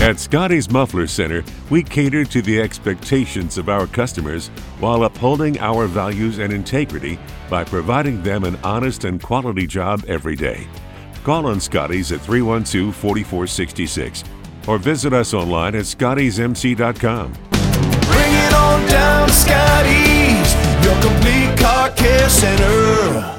At Scotty's Muffler Center, we cater to the expectations of our customers while upholding our values and integrity by providing them an honest and quality job every day. Call on Scotty's at 312-4466 or visit us online at scottysmc.com. Bring it on down to Scotty's, your complete car care center.